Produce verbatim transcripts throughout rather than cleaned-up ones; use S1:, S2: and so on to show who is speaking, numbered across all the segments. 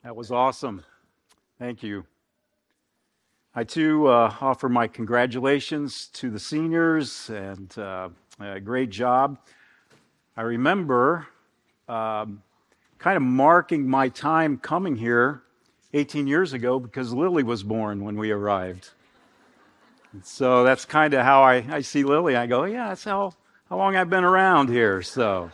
S1: That was awesome. Thank you. I too uh, offer my congratulations to the seniors and uh, a great job. I remember um, kind of marking my time coming here eighteen years ago because Lily was born when we arrived. And so that's kind of how I, I see Lily. I go, yeah, that's how, how long I've been around here. So,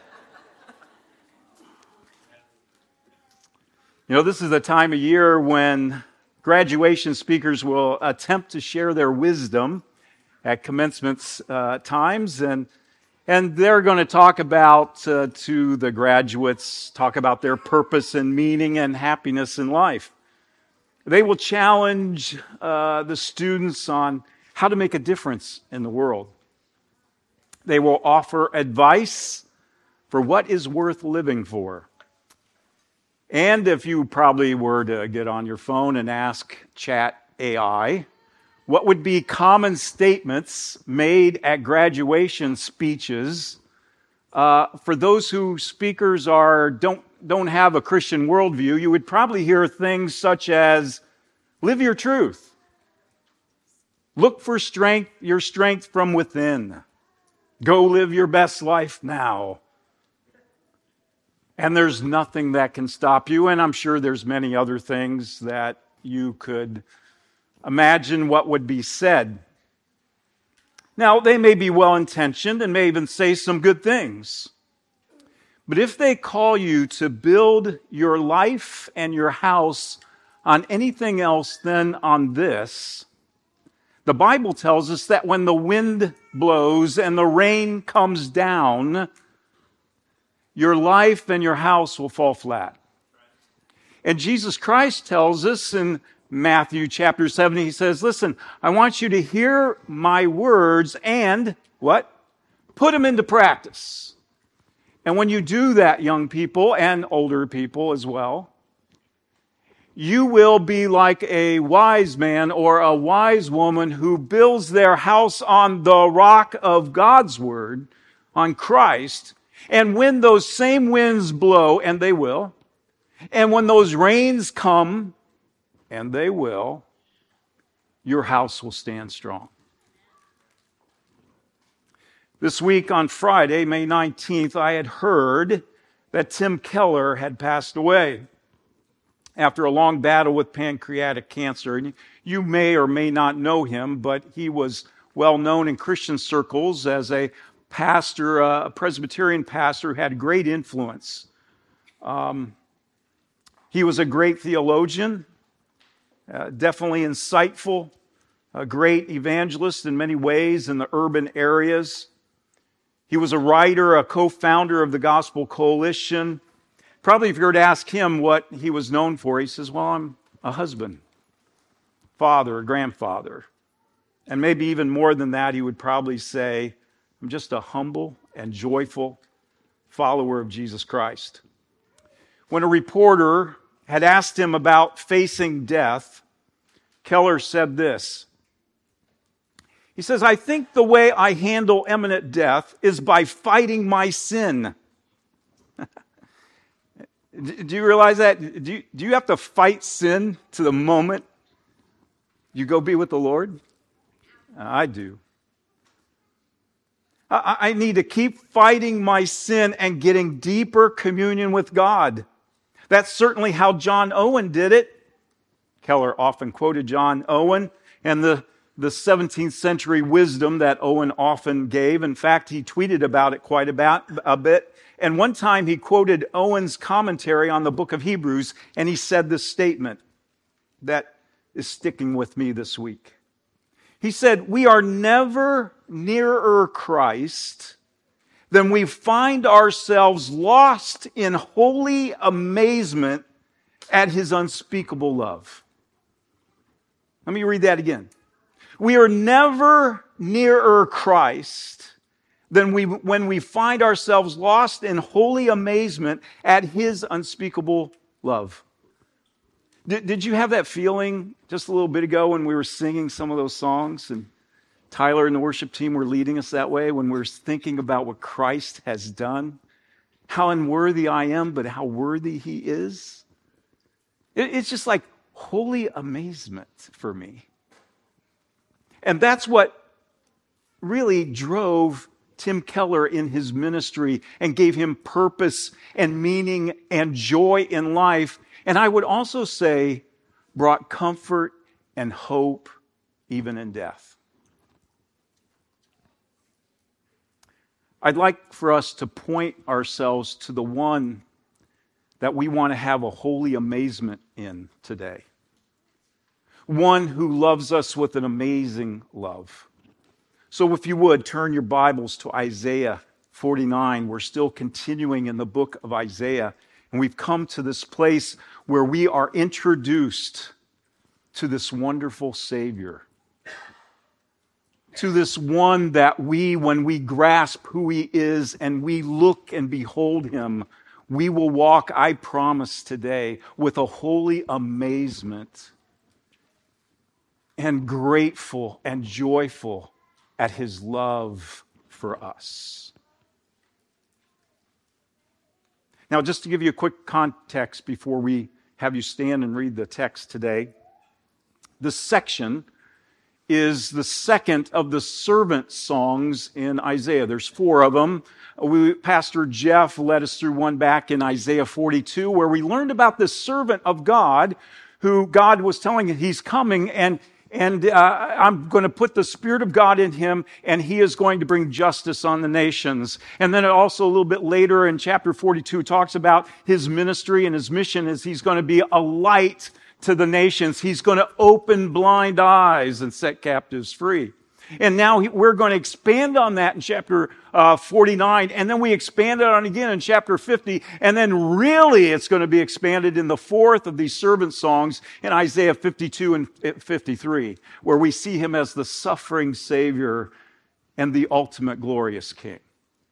S1: you know, this is the time of year when graduation speakers will attempt to share their wisdom at commencement uh, times, and and they're going to talk about uh, to the graduates, talk about their purpose and meaning and happiness in life. They will challenge uh, the students on how to make a difference in the world. They will offer advice for what is worth living for. And if you probably were to get on your phone and ask Chat A I, what would be common statements made at graduation speeches uh, for those who speakers are don't don't have a Christian worldview? You would probably hear things such as, "Live your truth. Look for strength, your strength from within. Go live your best life now. And there's nothing that can stop you." And I'm sure there's many other things that you could imagine what would be said. Now, they may be well-intentioned and may even say some good things. But if they call you to build your life and your house on anything else than on this, the Bible tells us that when the wind blows and the rain comes down, your life and your house will fall flat. And Jesus Christ tells us in Matthew chapter seven, he says, listen, I want you to hear my words and, what? Put them into practice. And when you do that, young people and older people as well, you will be like a wise man or a wise woman who builds their house on the rock of God's word, on Christ. And when those same winds blow, and they will, and when those rains come, and they will, your house will stand strong. This week on Friday, May nineteenth, I had heard that Tim Keller had passed away after a long battle with pancreatic cancer. And you may or may not know him, but he was well known in Christian circles as a pastor, uh, a Presbyterian pastor who had great influence. Um, he was a great theologian, uh, definitely insightful, a great evangelist in many ways in the urban areas. He was a writer, a co-founder of the Gospel Coalition. Probably if you were to ask him what he was known for, he says, well, I'm a husband, father, a grandfather. And maybe even more than that, he would probably say, I'm just a humble and joyful follower of Jesus Christ. When a reporter had asked him about facing death, Keller said this. He says, I think the way I handle imminent death is by fighting my sin. Do you realize that? Do you, do you have to fight sin to the moment you go be with the Lord? I do. I, I need to keep fighting my sin and getting deeper communion with God. That's certainly how John Owen did it. Keller often quoted John Owen and the, the seventeenth century wisdom that Owen often gave. In fact, he tweeted about it quite about, a bit. And one time he quoted Owen's commentary on the book of Hebrews, and he said this statement that is sticking with me this week. He said, we are never nearer Christ than we find ourselves lost in holy amazement at his unspeakable love. Let me read that again. We are never nearer Christ than we, when we find ourselves lost in holy amazement at his unspeakable love. Did, did you have that feeling just a little bit ago when we were singing some of those songs and Tyler and the worship team were leading us that way, when we were thinking about what Christ has done? How unworthy I am, but how worthy he is. It, it's just like holy amazement for me. And that's what really drove Tim Keller in his ministry and gave him purpose and meaning and joy in life. And I would also say brought comfort and hope even in death. I'd like for us to point ourselves to the one that we want to have a holy amazement in today. One who loves us with an amazing love. So if you would, turn your Bibles to Isaiah forty-nine. We're still continuing in the book of Isaiah, and we've come to this place where we are introduced to this wonderful Savior. To this one that we, when we grasp who He is and we look and behold Him, we will walk, I promise today, with a holy amazement and grateful and joyful at His love for us. Now, just to give you a quick context before we have you stand and read the text today, this section is the second of the servant songs in Isaiah. There's four of them. We, Pastor Jeff led us through one back in Isaiah forty-two, where we learned about this servant of God who God was telling him He's coming, and And uh, I'm going to put the Spirit of God in him, and he is going to bring justice on the nations. And then it also a little bit later in chapter forty-two talks about his ministry and his mission as he's going to be a light to the nations. He's going to open blind eyes and set captives free. And now we're going to expand on that in chapter uh, forty-nine, and then we expand it on again in chapter fifty, and then really it's going to be expanded in the fourth of these servant songs in Isaiah fifty-two and fifty-three, where we see Him as the suffering Savior and the ultimate glorious King.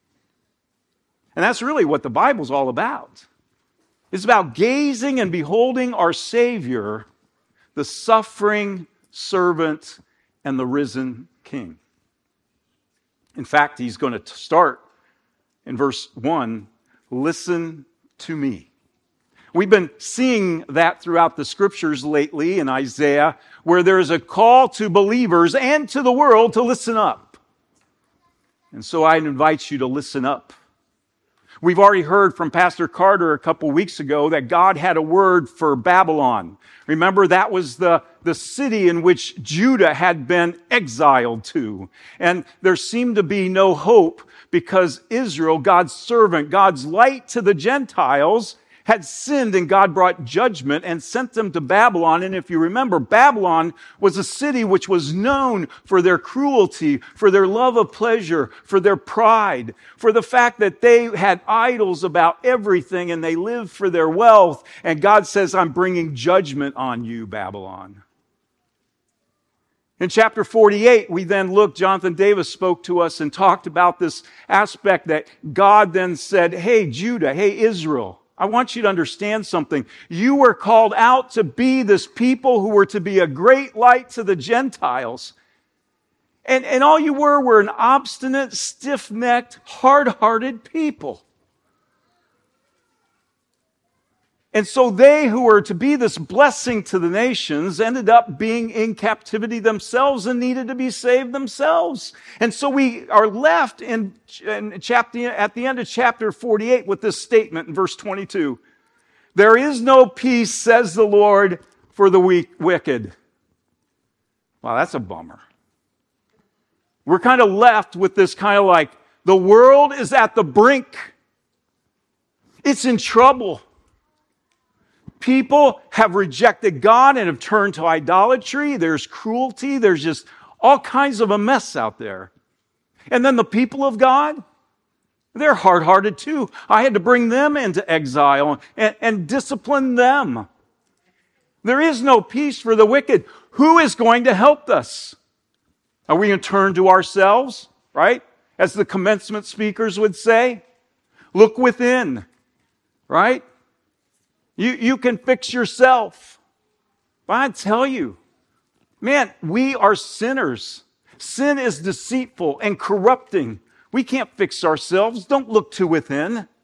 S1: And that's really what the Bible's all about. It's about gazing and beholding our Savior, the suffering servant and the risen King. In fact, he's going to start in verse one, listen to me. We've been seeing that throughout the scriptures lately in Isaiah, where there's a call to believers and to the world to listen up. And so I invite you to listen up. We've already heard from Pastor Carter a couple weeks ago that God had a word for Babylon. Remember, that was the, the city in which Judah had been exiled to. And there seemed to be no hope because Israel, God's servant, God's light to the Gentiles, had sinned, and God brought judgment and sent them to Babylon. And if you remember, Babylon was a city which was known for their cruelty, for their love of pleasure, for their pride, for the fact that they had idols about everything and they lived for their wealth. And God says, I'm bringing judgment on you, Babylon. In chapter forty-eight, we then looked, Jonathan Davis spoke to us and talked about this aspect that God then said, hey, Judah, hey, Israel, I want you to understand something. You were called out to be this people who were to be a great light to the Gentiles. And, and all you were were an obstinate, stiff-necked, hard-hearted people. And so they who were to be this blessing to the nations ended up being in captivity themselves and needed to be saved themselves. And so we are left in, in chapter, at the end of chapter forty-eight with this statement in verse twenty-two. There is no peace, says the Lord, for the weak, wicked. Wow, that's a bummer. We're kind of left with this kind of like, the world is at the brink. It's in trouble. People have rejected God and have turned to idolatry. There's cruelty. There's just all kinds of a mess out there. And then the people of God, they're hard-hearted too. I had to bring them into exile and, and discipline them. There is no peace for the wicked. Who is going to help us? Are we going to turn to ourselves, right? As the commencement speakers would say, look within, right? You, you can fix yourself. But I tell you, man, we are sinners. Sin is deceitful and corrupting. We can't fix ourselves. Don't look to within.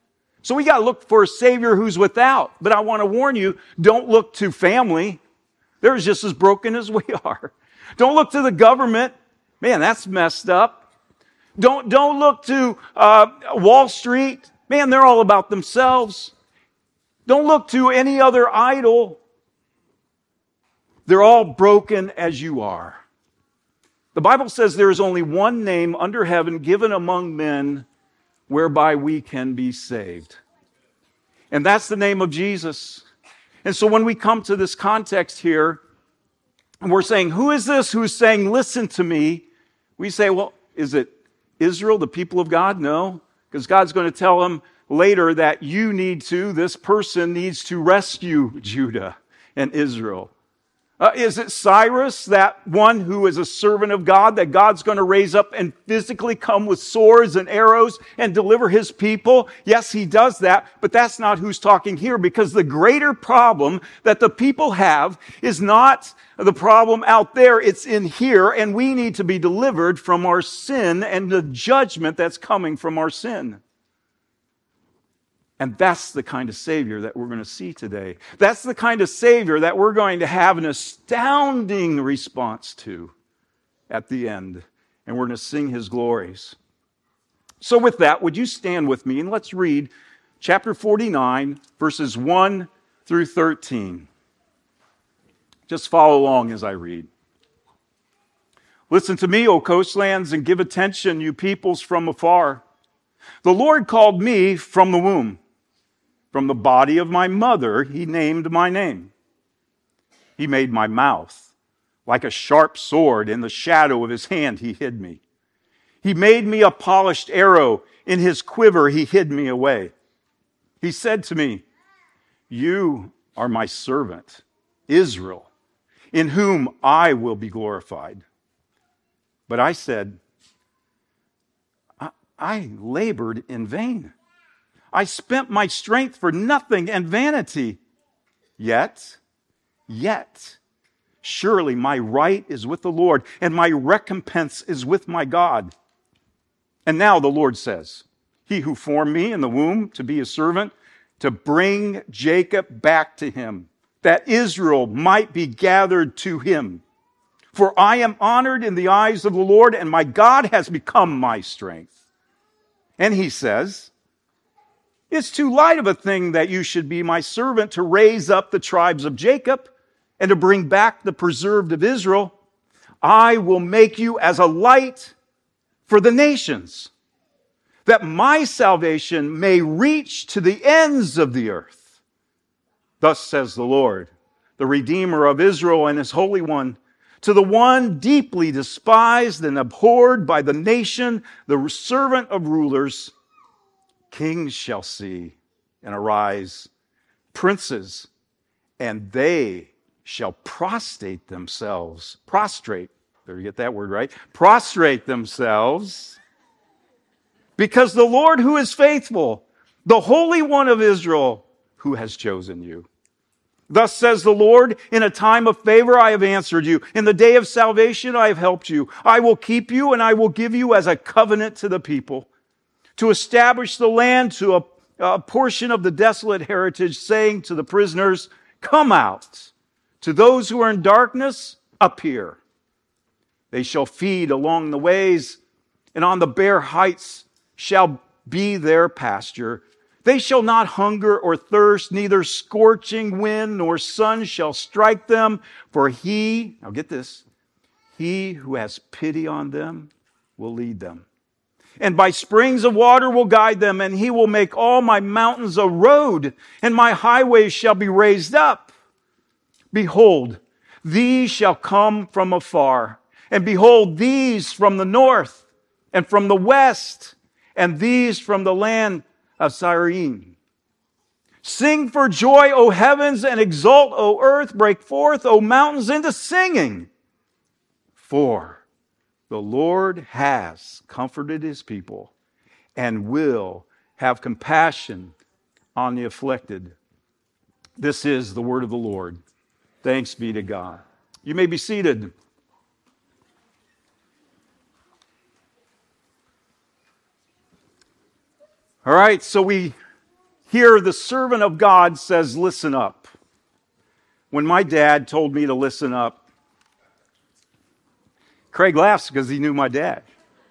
S1: So we got to look for a Savior who's without. But I want to warn you, don't look to family. They're just as broken as we are. Don't look to the government. Man, that's messed up. Don't, don't look to uh, Wall Street. Man, they're all about themselves. Don't look to any other idol. They're all broken as you are. The Bible says there is only one name under heaven given among men whereby we can be saved. And that's the name of Jesus. And so when we come to this context here, and we're saying, who is this who's saying, listen to me? We say, well, is it Israel, the people of God? No, because God's going to tell them later that you need to, this person needs to rescue Judah and Israel. Uh, is it Cyrus, that one who is a servant of God, that God's going to raise up and physically come with swords and arrows and deliver his people? Yes, he does that, but that's not who's talking here, because the greater problem that the people have is not the problem out there, it's in here, and we need to be delivered from our sin and the judgment that's coming from our sin. And that's the kind of Savior that we're going to see today. That's the kind of Savior that we're going to have an astounding response to at the end. And we're going to sing his glories. So with that, would you stand with me and let's read chapter forty-nine, verses one through thirteen. Just follow along as I read. Listen to me, O coastlands, and give attention, you peoples from afar. The Lord called me from the womb. From the body of my mother, he named my name. He made my mouth like a sharp sword. In the shadow of his hand, he hid me. He made me a polished arrow. In his quiver, he hid me away. He said to me, you are my servant, Israel, in whom I will be glorified. But I said, I, I labored in vain. I spent my strength for nothing and vanity. Yet, yet, surely my right is with the Lord, and my recompense is with my God. And now the Lord says, he who formed me in the womb to be his servant, to bring Jacob back to him, that Israel might be gathered to him. For I am honored in the eyes of the Lord, and my God has become my strength. And he says, it's too light of a thing that you should be my servant to raise up the tribes of Jacob and to bring back the preserved of Israel. I will make you as a light for the nations, that my salvation may reach to the ends of the earth. Thus says the Lord, the Redeemer of Israel and his Holy One, to the one deeply despised and abhorred by the nation, the servant of rulers. Kings shall see and arise, princes, and they shall prostrate themselves. Prostrate, better get that word right. Prostrate themselves, because the Lord who is faithful, the Holy One of Israel, who has chosen you. Thus says the Lord, in a time of favor I have answered you. In the day of salvation I have helped you. I will keep you and I will give you as a covenant to the people, to establish the land to a, a portion of the desolate heritage, saying to the prisoners, come out. To those who are in darkness, appear. They shall feed along the ways, and on the bare heights shall be their pasture. They shall not hunger or thirst, neither scorching wind nor sun shall strike them. For he, now get this, he who has pity on them will lead them. And by springs of water will guide them, and he will make all my mountains a road, and my highways shall be raised up. Behold, these shall come from afar, and behold, these from the north, and from the west, and these from the land of Syrian. Sing for joy, O heavens, and exult, O earth. Break forth, O mountains, into singing. For the Lord has comforted his people and will have compassion on the afflicted. This is the word of the Lord. Thanks be to God. You may be seated. All right, so we Here, the servant of God says, listen up. When my dad told me to listen up, Craig laughs because he knew my dad.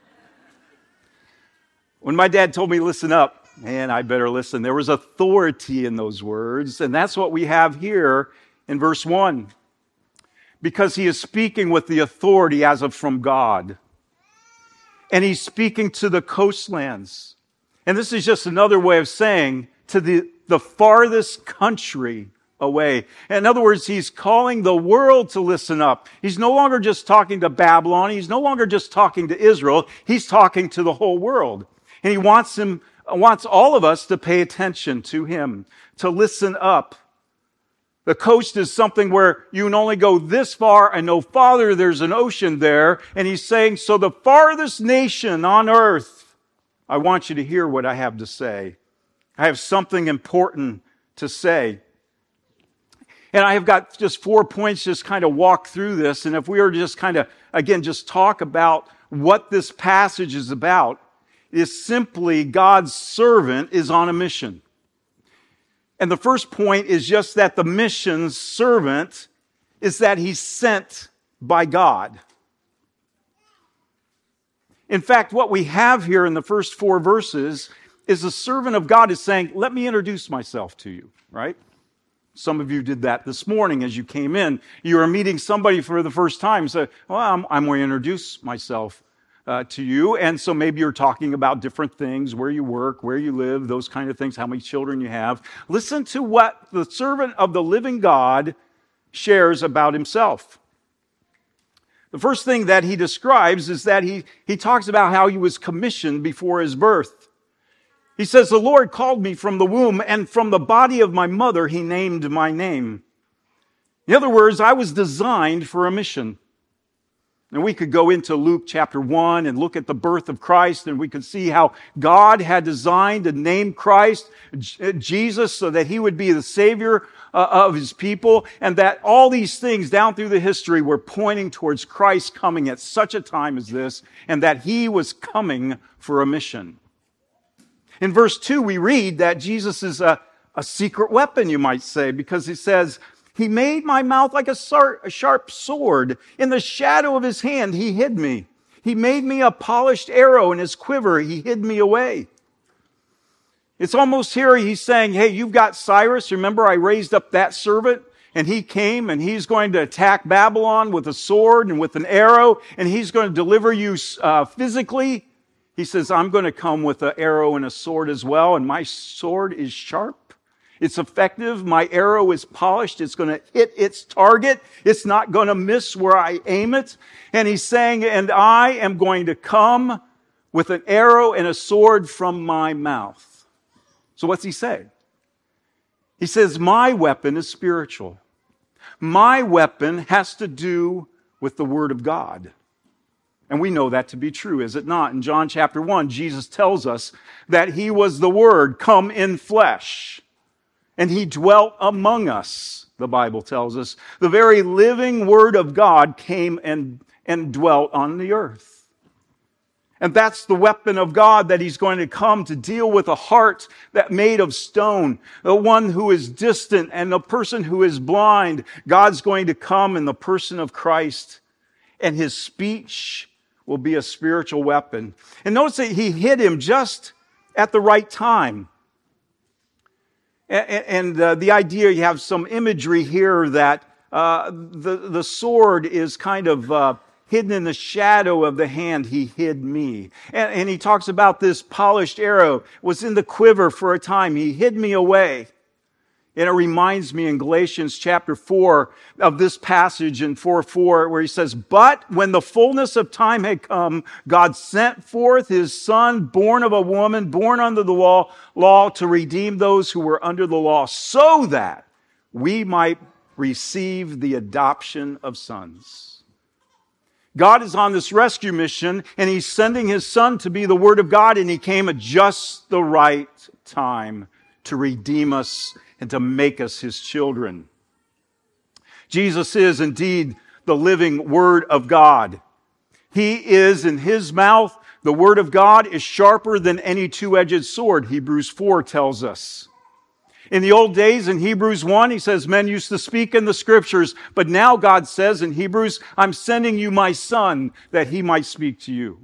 S1: When my dad told me, listen up, man, I better listen. There was authority in those words, and that's what we have here in verse one. Because he is speaking with the authority as of from God. And he's speaking to the coastlands. And this is just another way of saying to the, the farthest country away. In other words, he's calling the world to listen up. He's no longer just talking to Babylon. He's no longer just talking to Israel. He's talking to the whole world. And he wants him, wants all of us to pay attention to him, to listen up. The coast is something where you can only go this far and no farther. There's an ocean there. And he's saying, so the farthest nation on earth, I want you to hear what I have to say. I have something important to say. And I have got just four points, just kind of walk through this. And if we were to just kind of, again, just talk about what this passage is about, is simply God's servant is on a mission. And the first point is just that the mission's servant is that he's sent by God. In fact, what we have here in the first four verses is the servant of God is saying, let me introduce myself to you, right? Some of you did that this morning as you came in. You were meeting somebody for the first time. So, well, I'm, I'm going to introduce myself Uh, to you. And so maybe you're talking about different things, where you work, where you live, those kind of things, how many children you have. Listen to what the servant of the living God shares about himself. The first thing that he describes is that he, he talks about how he was commissioned before his birth. He says, the Lord called me from the womb, and from the body of my mother he named my name. In other words, I was designed for a mission. And we could go into Luke chapter one and look at the birth of Christ, and we could see how God had designed to name Christ, Jesus, so that he would be the Savior of his people, and that all these things down through the history were pointing towards Christ coming at such a time as this, and that he was coming for a mission. In verse two, we read that Jesus is a, a secret weapon, you might say, because he says, he made my mouth like a sharp sword. In the shadow of his hand, he hid me. He made me a polished arrow in his quiver. He hid me away. It's almost here he's saying, hey, you've got Cyrus. Remember, I raised up that servant, and he came, and he's going to attack Babylon with a sword and with an arrow, and he's going to deliver you uh, physically. He says, I'm going to come with an arrow and a sword as well, and my sword is sharp. It's effective. My arrow is polished. It's going to hit its target. It's not going to miss where I aim it. And he's saying, and I am going to come with an arrow and a sword from my mouth. So what's he say? He says, my weapon is spiritual. My weapon has to do with the Word of God. And we know that to be true, is it not? In John chapter one, Jesus tells us that he was the Word come in flesh. And he dwelt among us, the Bible tells us. The very living Word of God came and, and dwelt on the earth. And that's the weapon of God that he's going to come to deal with a heart that made of stone. The one who is distant and the person who is blind. God's going to come in the person of Christ. And his speech will be a spiritual weapon. And notice that he hid him just at the right time. And uh, the idea, you have some imagery here that uh, the, the sword is kind of uh, hidden in the shadow of the hand. He hid me. And, and he talks about this polished arrow was in the quiver for a time. He hid me away. And it reminds me in Galatians chapter four of this passage in four four where he says, but when the fullness of time had come, God sent forth his Son, born of a woman, born under the law, law to redeem those who were under the law, so that we might receive the adoption of sons. God is on this rescue mission, and he's sending his Son to be the Word of God, and he came at just the right time to redeem us and to make us his children. Jesus is indeed the living Word of God. He is in his mouth. The Word of God is sharper than any two-edged sword, Hebrews four tells us. In the old days, in Hebrews one, he says, men used to speak in the scriptures, but now God says in Hebrews, I'm sending you my son that he might speak to you.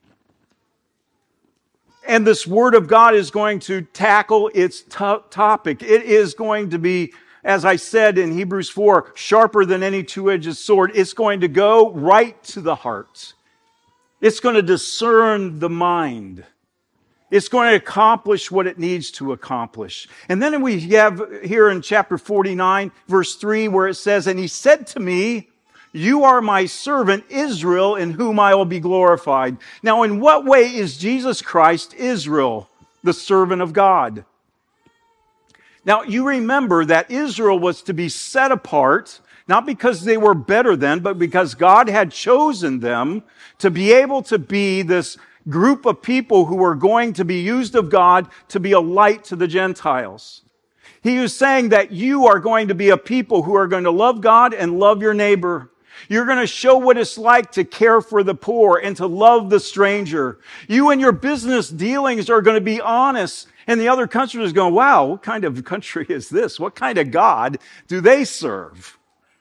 S1: And this word of God is going to tackle its to- topic. It is going to be, as I said in Hebrews four, sharper than any two-edged sword. It's going to go right to the heart. It's going to discern the mind. It's going to accomplish what it needs to accomplish. And then we have here in chapter forty-nine, verse three, where it says, and he said to me, you are my servant Israel, in whom I will be glorified. Now, in what way is Jesus Christ Israel, the servant of God? Now, you remember that Israel was to be set apart, not because they were better than, but because God had chosen them to be able to be this group of people who were going to be used of God to be a light to the Gentiles. He was saying that you are going to be a people who are going to love God and love your neighbor. You're going to show what it's like to care for the poor and to love the stranger. You and your business dealings are going to be honest. And the other country is going, wow, what kind of country is this? What kind of God do they serve?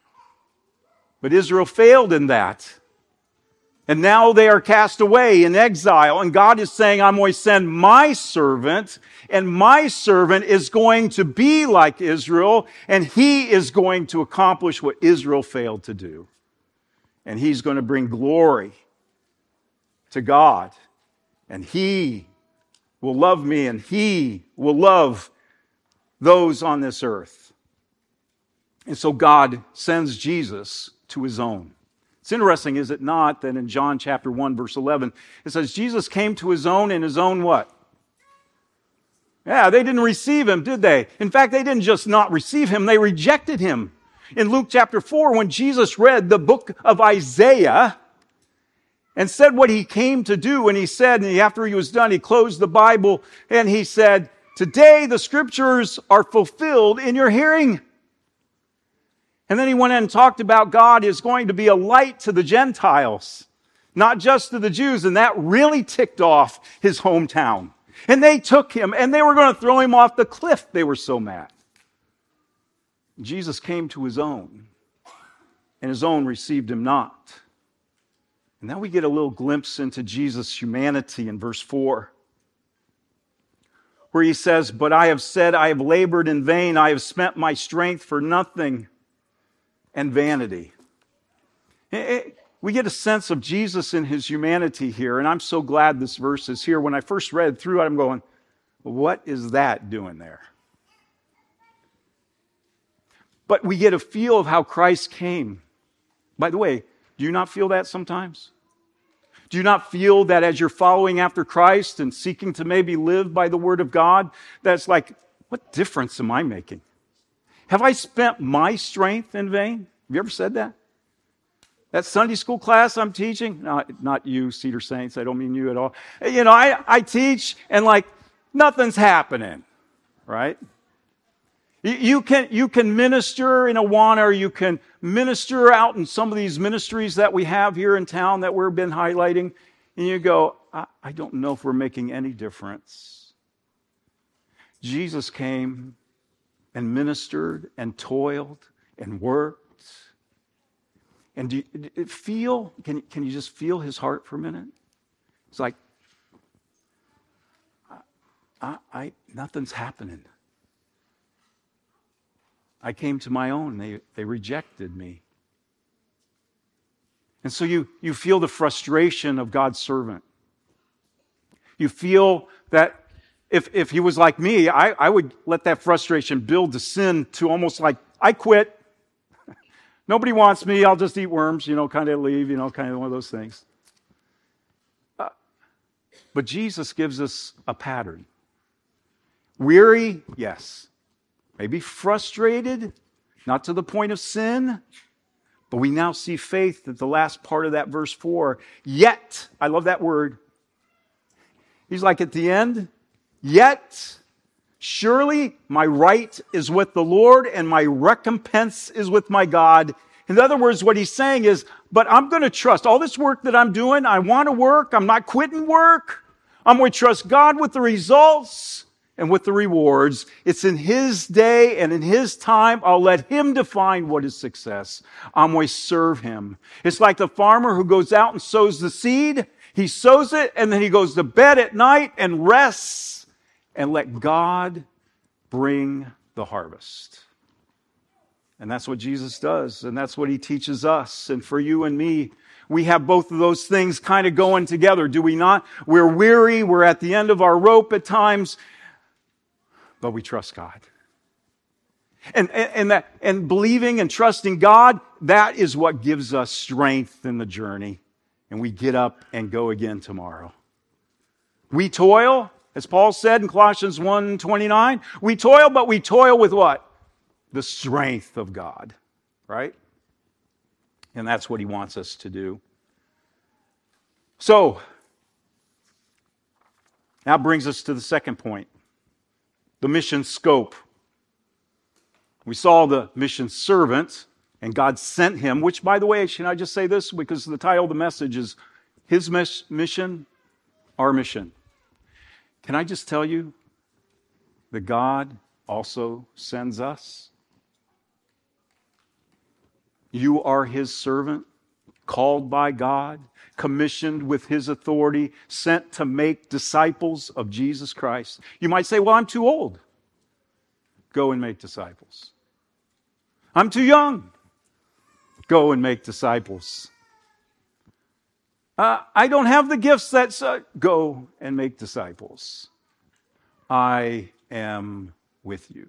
S1: But Israel failed in that. And now they are cast away in exile. And God is saying, I'm going to send my servant, and my servant is going to be like Israel, and he is going to accomplish what Israel failed to do. And he's going to bring glory to God. And he will love me, and he will love those on this earth. And so God sends Jesus to his own. It's interesting, is it not, that in John chapter one, verse eleven, it says, Jesus came to his own, and his own what? Yeah, they didn't receive him, did they? In fact, they didn't just not receive him, they rejected him. In Luke chapter four, when Jesus read the book of Isaiah and said what he came to do, and he said, and after he was done, he closed the Bible, and he said, today the scriptures are fulfilled in your hearing. And then he went in and talked about God is going to be a light to the Gentiles, not just to the Jews. And that really ticked off his hometown. And they took him, and they were going to throw him off the cliff. They were so mad. Jesus came to his own, and his own received him not. And now we get a little glimpse into Jesus' humanity in verse four, where he says, but I have said, I have labored in vain. I have spent my strength for nothing. And vanity. We get a sense of Jesus in his humanity here, and I'm so glad this verse is here. When I first read through it, I'm going, what is that doing there? But we get a feel of how Christ came. By the way, do you not feel that sometimes? Do you not feel that as you're following after Christ and seeking to maybe live by the Word of God, that's like, what difference am I making? Have I spent my strength in vain? Have you ever said that? That Sunday school class I'm teaching, no, not you, Cedar Saints, I don't mean you at all. You know, I, I teach and like nothing's happening, right? You, you can, you can minister in Awana, or you can minister out in some of these ministries that we have here in town that we've been highlighting, and you go, I, I don't know if we're making any difference. Jesus came and ministered and toiled and worked. And do you, do you feel, can, can you just feel his heart for a minute? It's like, I, I, I nothing's happening. I came to my own, they, they rejected me. And so you, you feel the frustration of God's servant. You feel that If if he was like me, I, I would let that frustration build to sin to almost like, I quit. Nobody wants me. I'll just eat worms, you know, kind of leave, you know, kind of one of those things. Uh, but Jesus gives us a pattern. Weary, yes. Maybe frustrated, not to the point of sin, but we now see faith at the last part of that verse four. Yet, I love that word. He's like at the end, yet, surely my right is with the Lord and my recompense is with my God. In other words, what he's saying is, but I'm going to trust all this work that I'm doing. I want to work. I'm not quitting work. I'm going to trust God with the results. and with the rewards. It's in His day and in His time. I'll let Him define what is success. I'm going to serve Him. It's like the farmer who goes out and sows the seed. He sows it and then he goes to bed at night and rests and let God bring the harvest. And that's what Jesus does, and that's what He teaches us. And for you and me, we have both of those things kind of going together, do we not? We're weary, we're at the end of our rope at times, but we trust God. And, and, and, that, and believing and trusting God, that is what gives us strength in the journey. And we get up and go again tomorrow. We toil, as Paul said in Colossians one twenty-nine, we toil, but we toil with what? The strength of God, right? And that's what He wants us to do. So, that brings us to the second point, the mission scope. We saw the mission servant, and God sent him, which, by the way, can I just say this? Because the title of the message is His Mission, Our Mission. Can I just tell you that God also sends us? You are His servant, called by God, commissioned with His authority, sent to make disciples of Jesus Christ. You might say, well, I'm too old. Go and make disciples. I'm too young. Go and make disciples. Uh, I don't have the gifts that... Uh, go and make disciples. I am with you.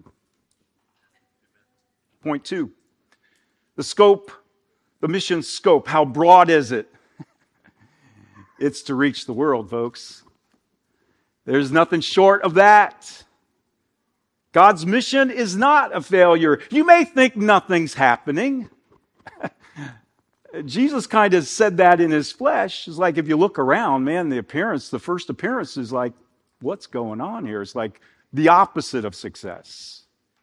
S1: Point two. The scope, the mission scope, how broad is it? It's to reach the world, folks. There's nothing short of that. God's mission is not a failure. You may think nothing's happening. Jesus kind of said that in His flesh. It's like if you look around, man, the appearance, the first appearance is like, what's going on here? It's like the opposite of success.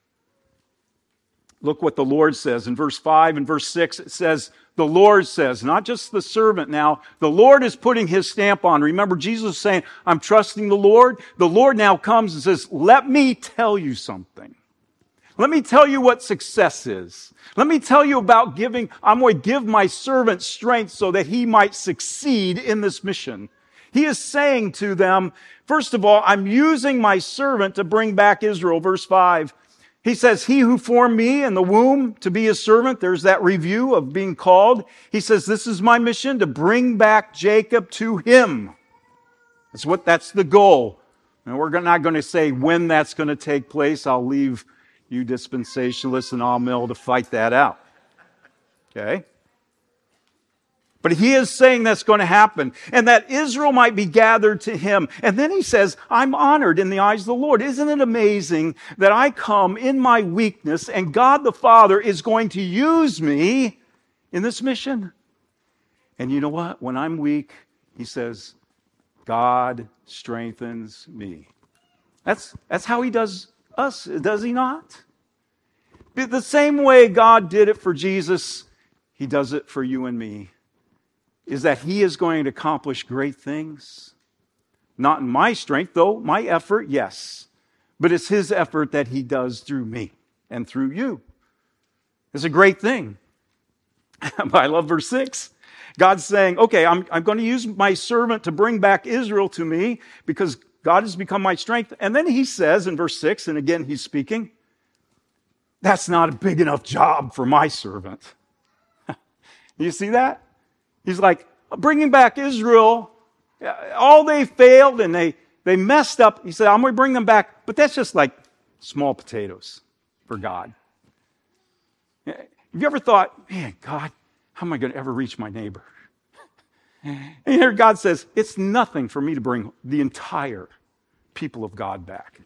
S1: Look what the Lord says in verse five and verse six. It says, the Lord says, not just the servant now. The Lord is putting His stamp on. Remember, Jesus is saying, I'm trusting the Lord. The Lord now comes and says, let me tell you something. Let me tell you what success is. Let me tell you about giving. I'm going to give my servant strength so that he might succeed in this mission. He is saying to them, first of all, I'm using my servant to bring back Israel. Verse five. He says, he who formed me in the womb to be His servant. There's that review of being called. He says, this is my mission, to bring back Jacob to Him. That's what, that's the goal. And we're not going to say when that's going to take place. I'll leave you dispensationalists and all mill to fight that out. Okay? But He is saying that's going to happen, and that Israel might be gathered to Him. And then He says, I'm honored in the eyes of the Lord. Isn't it amazing that I come in my weakness, and God the Father is going to use me in this mission? And you know what? When I'm weak, He says, God strengthens me. That's, that's how He does us, does He not? The same way God did it for Jesus, He does it for you and me. Is that He is going to accomplish great things. Not in my strength, though, my effort, yes. But it's His effort that He does through me and through you. It's a great thing. I love verse six. God's saying, okay, I'm, I'm going to use my servant to bring back Israel to me because God has become my strength. And then He says in verse six, and again He's speaking, that's not a big enough job for my servant. You see that? He's like, bringing back Israel, all they failed and they, they messed up. He said, I'm going to bring them back. But that's just like small potatoes for God. Have you ever thought, man, God, how am I going to ever reach my neighbor? And here God says, it's nothing for me to bring the entire people of God back.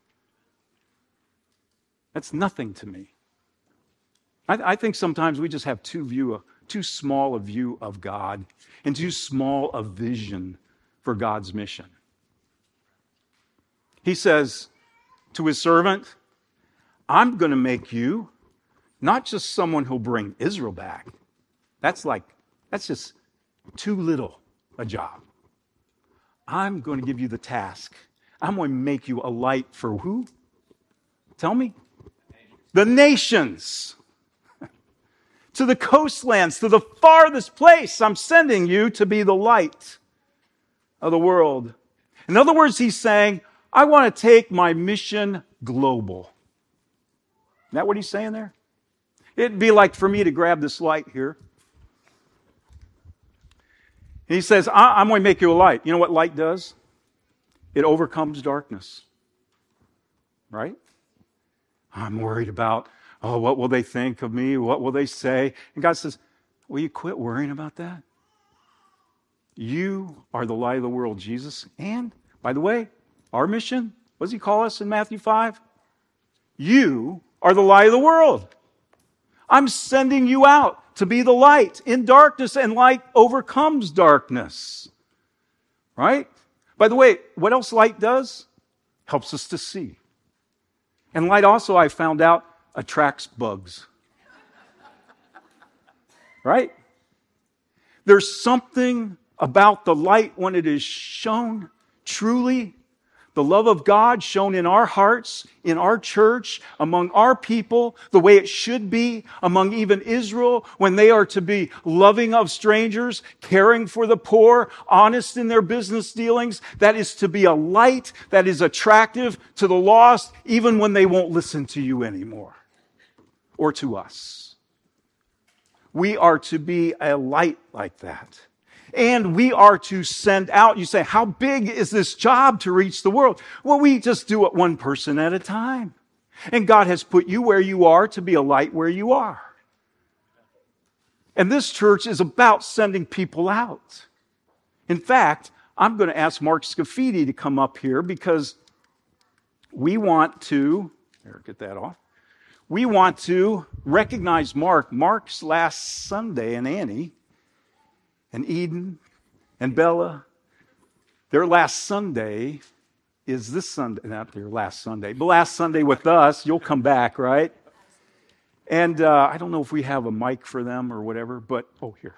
S1: That's nothing to me. I, I think sometimes we just have too view of too small a view of God and too small a vision for God's mission. He says to His servant, I'm going to make you not just someone who'll bring Israel back. That's like, that's just too little a job. I'm going to give you the task I'm going to make you a light for who? Tell me. The nations. To the coastlands, to the farthest place, I'm sending you to be the light of the world. In other words, he's saying, I want to take my mission global. Isn't that what he's saying there? It'd be like for me to grab this light here. He says, I'm going to make you a light. You know what light does? It overcomes darkness. Right? I'm worried about, oh, what will they think of me? What will they say? And God says, will you quit worrying about that? You are the light of the world, Jesus. And, by the way, our mission, what does he call us in Matthew five? You are the light of the world. I'm sending you out to be the light in darkness, and light overcomes darkness. Right? By the way, what else light does? Helps us to see. And light also, I found out, attracts bugs. Right? There's something about the light when it is shown truly, the love of God shown in our hearts, in our church, among our people, the way it should be among even Israel, when they are to be loving of strangers, caring for the poor, honest in their business dealings. That is to be a light that is attractive to the lost, even when they won't listen to you anymore, or to us. We are to be a light like that. And we are to send out. You say, how big is this job to reach the world? Well, we just do it one person at a time. And God has put you where you are to be a light where you are. And this church is about sending people out. In fact, I'm going to ask Mark Scafidi to come up here because we want to, here, get that off. We want to recognize Mark. Mark's last Sunday, and Annie, and Eden, and Bella, their last Sunday is this Sunday, not their last Sunday, but last Sunday with us. You'll come back, right? And uh, I don't know if we have a mic for them or whatever, but, oh, here.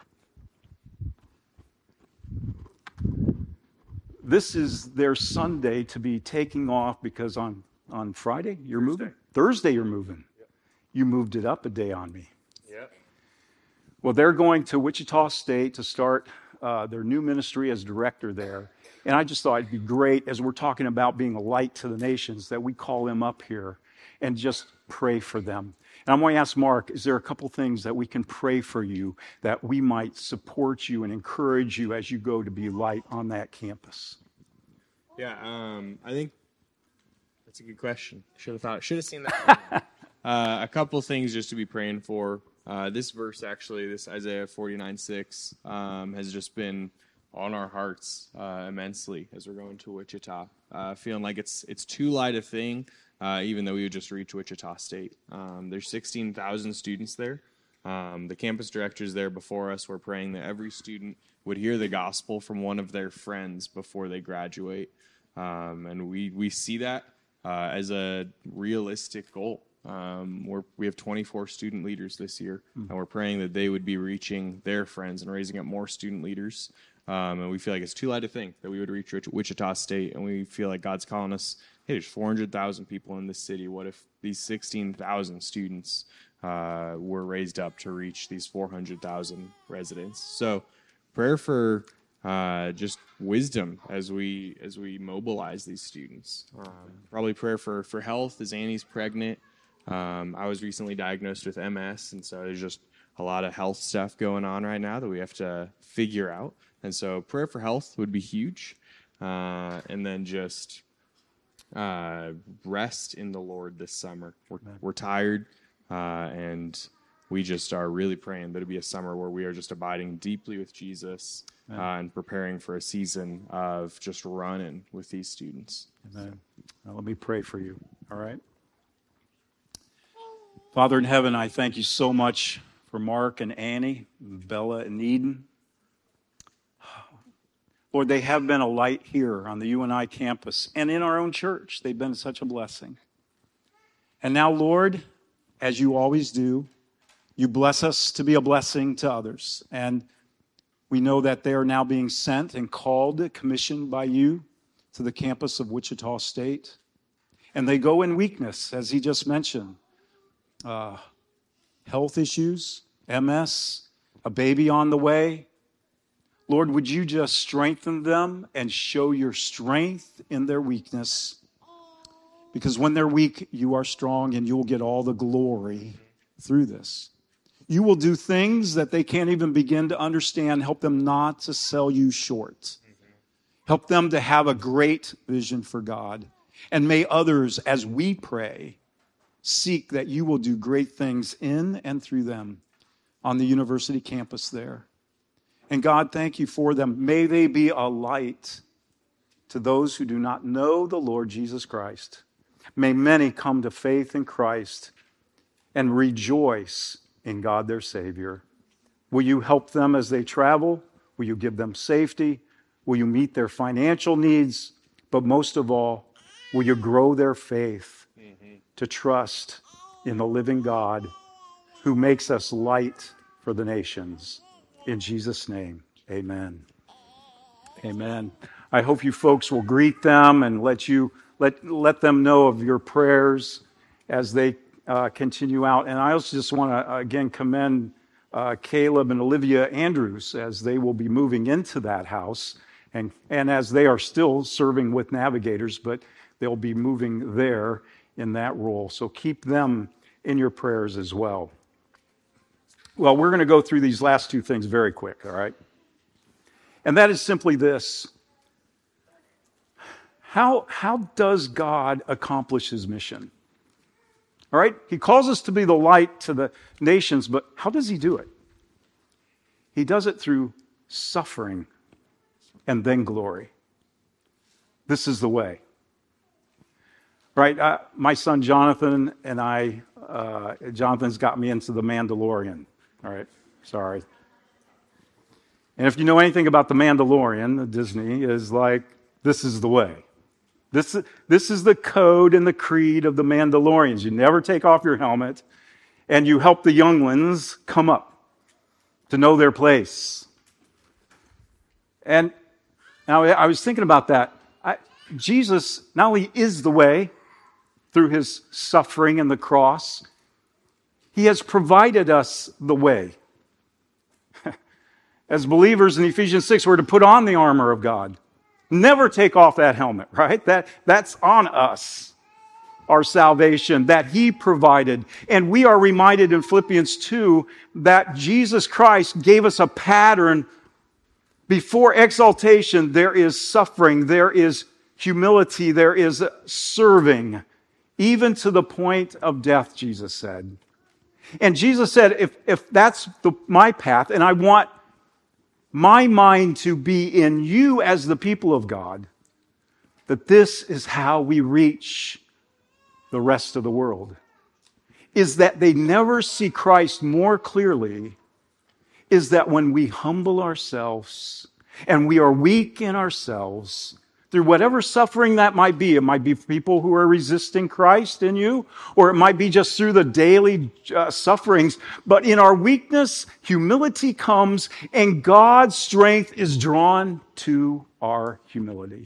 S1: This is their Sunday to be taking off because on, on Friday, you're
S2: Thursday.
S1: moving? Thursday, you're moving. Yep. You moved it up a day on me.
S2: Yep.
S1: Well, they're going to Wichita State to start uh, their new ministry as director there. And I just thought it'd be great, as we're talking about being a light to the nations, that we call them up here and just pray for them. And I'm going to ask Mark, is there a couple things that we can pray for you that we might support you and encourage you as you go to be light on that campus?
S2: Yeah, um, I think that's a good question. Should have thought, should have seen that. uh, a couple things just to be praying for. Uh, this verse, actually, this Isaiah forty-nine six, um, has just been on our hearts uh, immensely as we're going to Wichita. Uh, feeling like it's it's too light a thing, uh, even though we would just reach Wichita State. Um, there's sixteen thousand students there. Um, the campus directors there before us were praying that every student would hear the gospel from one of their friends before they graduate. Um, and we, we see that uh, as a realistic goal. Um, we're, we have twenty-four student leaders this year, mm-hmm. and we're praying that they would be reaching their friends and raising up more student leaders. Um, and we feel like it's too light a thing that we would reach Wichita State, and we feel like God's calling us, hey, there's four hundred thousand people in this city. What if these sixteen thousand students uh, were raised up to reach these four hundred thousand residents? So prayer for uh, just wisdom as we as we mobilize these students. Um, probably prayer for, for health as Annie's pregnant. Um, I was recently diagnosed with M S, and so there's just a lot of health stuff going on right now that we have to figure out. And so prayer for health would be huge. Uh, and then just uh, rest in the Lord this summer. We're, we're tired, uh, and we just are really praying that it'll be a summer where we are just abiding deeply with Jesus uh, and preparing for a season of just running with these students.
S1: Amen. Now, let me pray for you, all right? Father in heaven, I thank you so much for Mark and Annie, and Bella and Eden. Lord, they have been a light here on the U N I campus and in our own church. They've been such a blessing. And now, Lord, as you always do, you bless us to be a blessing to others. And we know that they are now being sent and called, commissioned by you to the campus of Wichita State. And they go in weakness, as he just mentioned. Uh, health issues, M S, a baby on the way. Lord, would you just strengthen them and show your strength in their weakness? Because when they're weak, you are strong and you'll get all the glory through this. You will do things that they can't even begin to understand. Help them not to sell you short. Help them to have a great vision for God. And may others, as we pray, seek that you will do great things in and through them on the university campus there. And God, thank you for them. May they be a light to those who do not know the Lord Jesus Christ. May many come to faith in Christ and rejoice in God their Savior. Will you help them as they travel? Will you give them safety? Will you meet their financial needs? But most of all, will you grow their faith mm-hmm. to trust in the living God who makes us light for the nations? In Jesus' name, amen. Amen. I hope you folks will greet them and let you let let them know of your prayers as they uh, continue out. And I also just want to again commend uh, Caleb and Olivia Andrews as they will be moving into that house, and and as they are still serving with Navigators, but they'll be moving there in that role. So keep them in your prayers as well. Well, we're going to go through these last two things very quick, all right? And that is simply this. How, how does God accomplish his mission? All right? He calls us to be the light to the nations, but how does he do it? He does it through suffering and then glory. This is the way. Right? Uh, my son Jonathan and I, uh, Jonathan's got me into The Mandalorian. All right, sorry. And if you know anything about The Mandalorian, Disney is like, this is the way. This, this is the code and the creed of the Mandalorians. You never take off your helmet, and you help the younglings come up to know their place. And now I was thinking about that. I, Jesus not only is the way through his suffering and the cross, he has provided us the way. As believers in Ephesians six, we're to put on the armor of God. Never take off that helmet, right? That, that's on us, our salvation that he provided. And we are reminded in Philippians two that Jesus Christ gave us a pattern. Before exaltation, there is suffering, there is humility, there is serving, even to the point of death, Jesus said. And Jesus said, if, if that's the, my path, and I want my mind to be in you as the people of God, that this is how we reach the rest of the world, is that they never see Christ more clearly, is that when we humble ourselves and we are weak in ourselves, through whatever suffering that might be. It might be people who are resisting Christ in you, or it might be just through the daily uh, sufferings. But in our weakness, humility comes, and God's strength is drawn to our humility.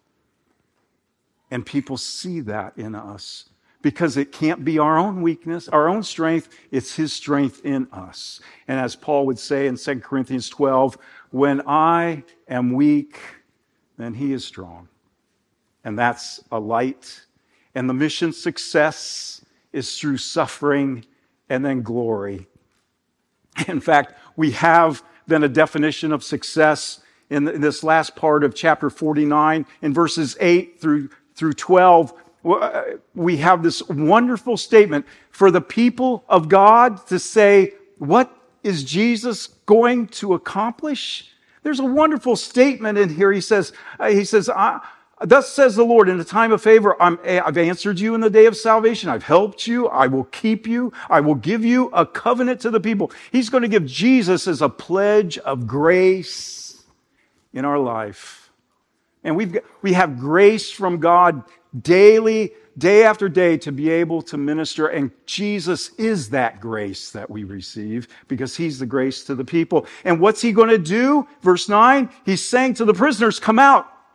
S1: And people see that in us, because it can't be our own weakness, our own strength. It's his strength in us. And as Paul would say in Second Corinthians twelve, when I am weak, then he is strong. And that's a light. And the mission success is through suffering and then glory. In fact, we have then a definition of success in this last part of chapter forty-nine. In verses eight through, through twelve, we have this wonderful statement for the people of God to say, what is Jesus going to accomplish? There's a wonderful statement in here. He says, uh, he says, uh, thus says the Lord, in the time of favor, I'm, I've answered you in the day of salvation. I've helped you. I will keep you. I will give you a covenant to the people. He's going to give Jesus as a pledge of grace in our life. And we've got, we have grace from God daily, day after day, to be able to minister. And Jesus is that grace that we receive, because he's the grace to the people. And what's he going to do? Verse nine, he's saying to the prisoners, come out.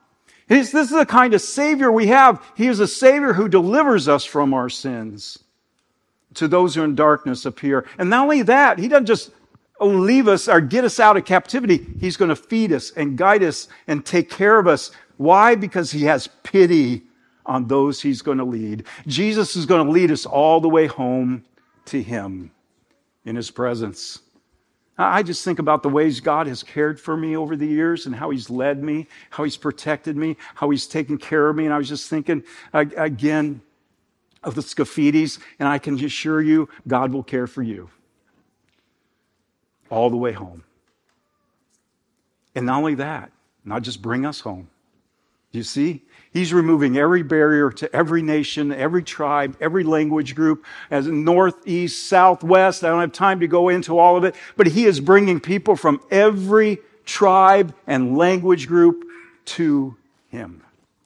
S1: He's, this is the kind of Savior we have. He is a Savior who delivers us from our sins. To those who in darkness appear. And not only that, He doesn't just leave us or get us out of captivity. He's going to feed us and guide us and take care of us. Why? Because He has pity on those He's going to lead. Jesus is going to lead us all the way home to Him in His presence. I just think about the ways God has cared for me over the years and how He's led me, how He's protected me, how He's taken care of me. And I was just thinking uh, again of the Scafidis, and I can assure you, God will care for you all the way home. And not only that, not just bring us home. You see? He's removing every barrier to every nation, every tribe, every language group, as north, east, south, west. I don't have time to go into all of it, but He is bringing people from every tribe and language group to Him.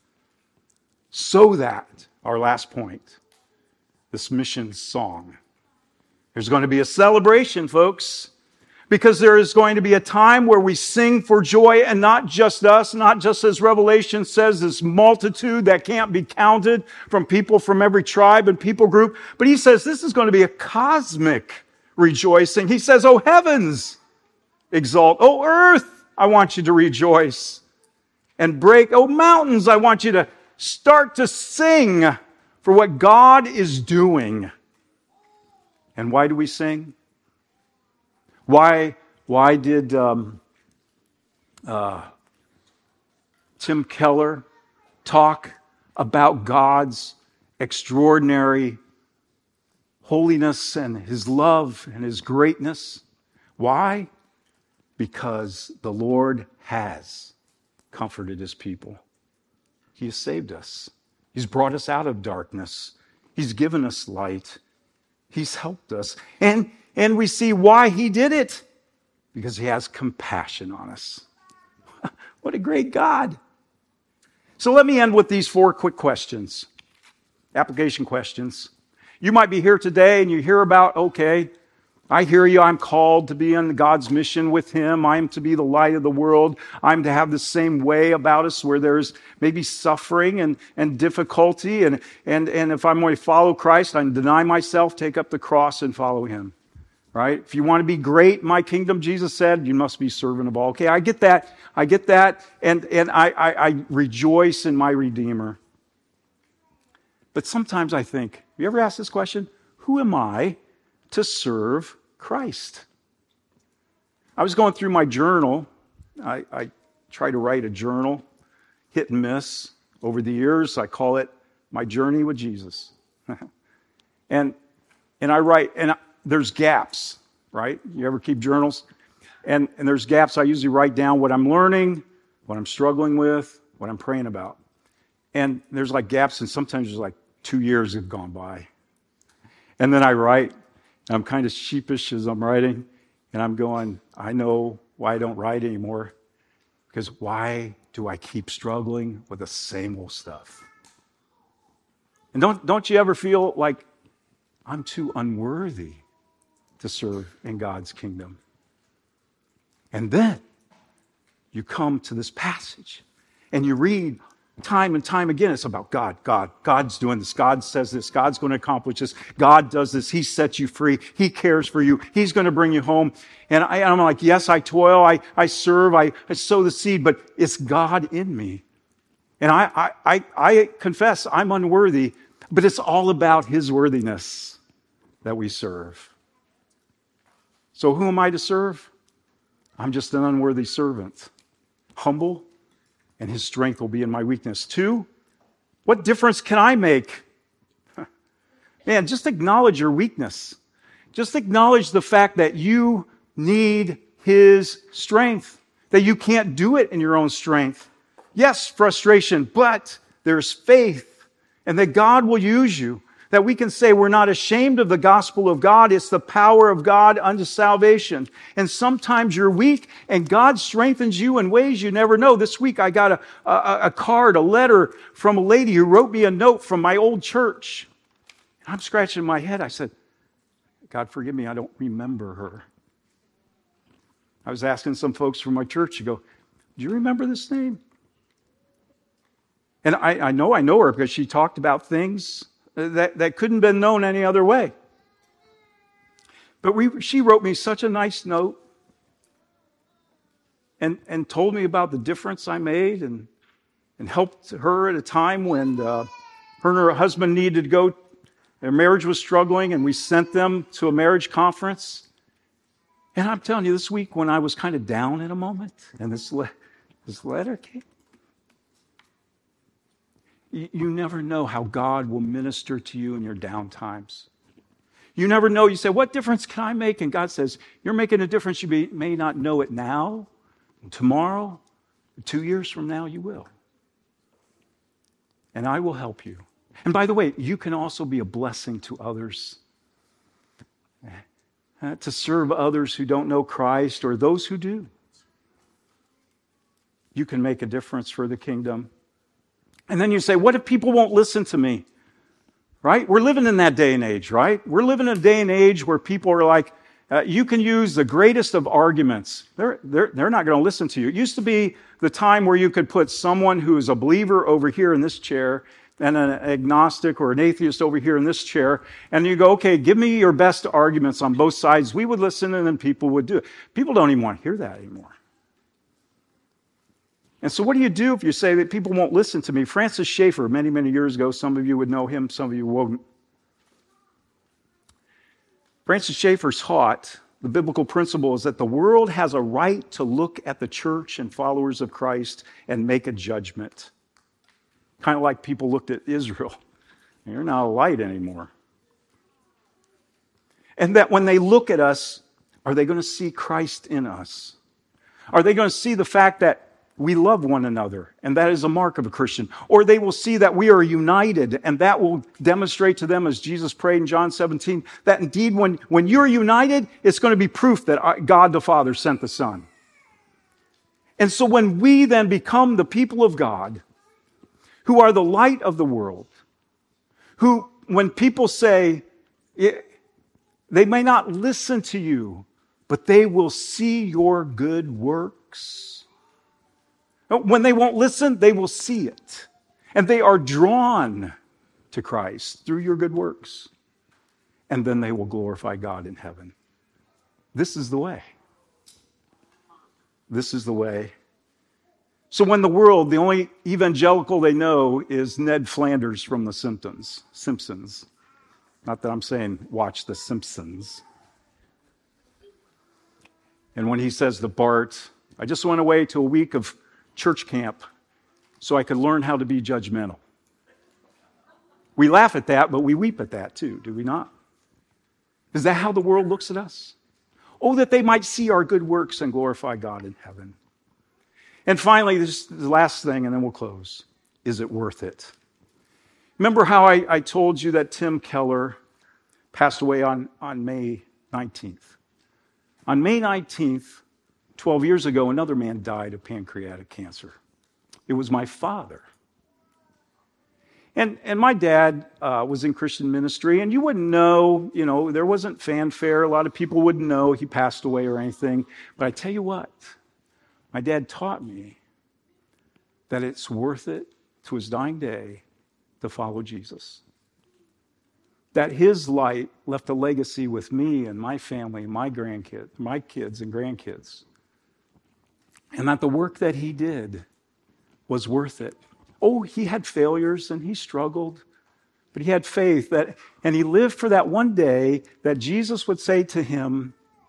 S1: So that, our last point, this mission song. There's going to be a celebration, folks. Because there is going to be a time where we sing for joy, and not just us, not just as Revelation says, this multitude that can't be counted from people from every tribe and people group. But He says this is going to be a cosmic rejoicing. He says, "Oh heavens, exalt. Oh earth, I want you to rejoice and break. Oh mountains, I want you to start to sing for what God is doing." And why do we sing? Why, why did um, uh, Tim Keller talk about God's extraordinary holiness and His love and His greatness? Why? Because the Lord has comforted His people. He has saved us. He's brought us out of darkness. He's given us light. He's helped us. And And we see why He did it. Because He has compassion on us. What a great God. So let me end with these four quick questions. Application questions. You might be here today and you hear about, okay, I hear you, I'm called to be on God's mission with Him. I'm to be the light of the world. I'm to have the same way about us where there's maybe suffering and, and difficulty. And, and, and if I'm going to follow Christ, I deny myself, take up the cross and follow Him. Right? If you want to be great in my kingdom, Jesus said, you must be servant of all. Okay, I get that. I get that. And, and I, I, I rejoice in my Redeemer. But sometimes I think, you ever ask this question? Who am I to serve Christ? I was going through my journal. I, I try to write a journal, hit and miss. Over the years, I call it my journey with Jesus. and, and I write, and I, there's gaps, right? You ever keep journals? And, and there's gaps. I usually write down what I'm learning, what I'm struggling with, what I'm praying about. And there's like gaps, and sometimes there's like two years have gone by. And then I write, and I'm kind of sheepish as I'm writing, and I'm going, I know why I don't write anymore. Because why do I keep struggling with the same old stuff? And don't, don't you ever feel like I'm too unworthy to serve in God's kingdom? And then you come to this passage and you read time and time again. It's about God, God, God's doing this. God says this. God's going to accomplish this. God does this. He sets you free. He cares for you. He's going to bring you home. And I, I'm like, yes, I toil. I, I serve. I, I sow the seed, but it's God in me. And I, I, I, I confess I'm unworthy, but it's all about His worthiness that we serve. So who am I to serve? I'm just an unworthy servant. Humble, and His strength will be in my weakness. Two, what difference can I make? Man, just acknowledge your weakness. Just acknowledge the fact that you need His strength, that you can't do it in your own strength. Yes, frustration, but there's faith, and that God will use you. That we can say we're not ashamed of the gospel of God. It's the power of God unto salvation. And sometimes you're weak and God strengthens you in ways you never know. This week I got a, a, a card, a letter from a lady who wrote me a note from my old church. And I'm scratching my head. I said, God forgive me, I don't remember her. I was asking some folks from my church to go, do you remember this name? And I, I know I know her because she talked about things that, that couldn't have been known any other way. But we, she wrote me such a nice note and, and told me about the difference I made and, and helped her at a time when uh, her and her husband needed to go. Their marriage was struggling, and we sent them to a marriage conference. And I'm telling you, this week when I was kind of down in a moment, and this, le- this letter came, you, you never know how God will minister to you in your down times. You never know. You say, what difference can I make? And God says, you're making a difference. You may, may not know it now, tomorrow, two years from now, you will. And I will help you. And by the way, you can also be a blessing to others. Uh, to serve others who don't know Christ or those who do. You can make a difference for the kingdom. And then you say, what if people won't listen to me? Right? We're living in that day and age, right? We're living in a day and age where people are like, uh, you can use the greatest of arguments. They're, they're, they're not going to listen to you. It used to be the time where you could put someone who is a believer over here in this chair and an agnostic or an atheist over here in this chair, and you go, okay, give me your best arguments on both sides. We would listen, and then people would do it. People don't even want to hear that anymore. And so what do you do if you say that people won't listen to me? Francis Schaeffer, many, many years ago, some of you would know him, some of you won't. Francis Schaeffer taught the biblical principle is that the world has a right to look at the church and followers of Christ and make a judgment. Kind of like people looked at Israel. You're not a light anymore. And that when they look at us, are they going to see Christ in us? Are they going to see the fact that we love one another, and that is a mark of a Christian? Or they will see that we are united, and that will demonstrate to them, as Jesus prayed in John seventeen, that indeed when, when you're united, it's going to be proof that God the Father sent the Son. And so when we then become the people of God, who are the light of the world, who, when people say, they may not listen to you, but they will see your good works. When they won't listen, they will see it. And they are drawn to Christ through your good works. And then they will glorify God in heaven. This is the way. This is the way. So when the world, the only evangelical they know is Ned Flanders from The Simpsons. Simpsons. Not that I'm saying watch The Simpsons. And when he says to Bart, I just went away to a week of church camp so I could learn how to be judgmental. We laugh at that, but we weep at that too, do we not? Is that how the world looks at us? Oh, that they might see our good works and glorify God in heaven. And finally, this is the last thing, and then we'll close. Is it worth it? Remember how I, I told you that Tim Keller passed away on, on May nineteenth? On May nineteenth, twelve years ago, another man died of pancreatic cancer. It was my father. And, and my dad uh, was in Christian ministry, and you wouldn't know, you know, there wasn't fanfare. A lot of people wouldn't know he passed away or anything. But I tell you what, my dad taught me that it's worth it to his dying day to follow Jesus. That his light left a legacy with me and my family and my grandkids, my kids and grandkids. And that the work that he did was worth it. Oh, he had failures and he struggled, but he had faith that, and he lived for that one day that Jesus would say to him,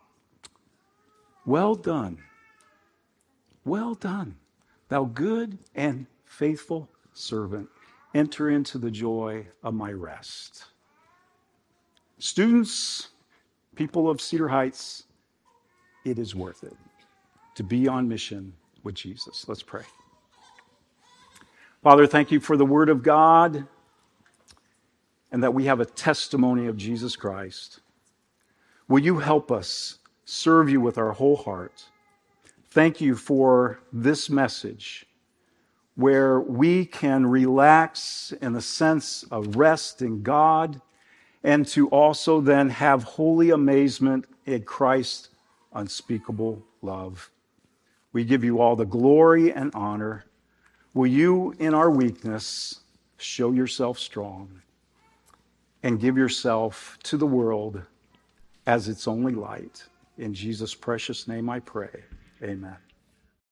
S1: well done, well done, thou good and faithful servant. Enter into the joy of my rest. Students, people of Cedar Heights, it is worth it to be on mission with Jesus. Let's pray. Father, thank you for the Word of God and that we have a testimony of Jesus Christ. Will you help us serve you with our whole heart? Thank you for this message where we can relax in the sense of rest in God and to also then have holy amazement in Christ's unspeakable love. We give you all the glory and honor. Will you, in our weakness, show yourself strong and give yourself to the world as its only light? In Jesus' precious name I pray. Amen.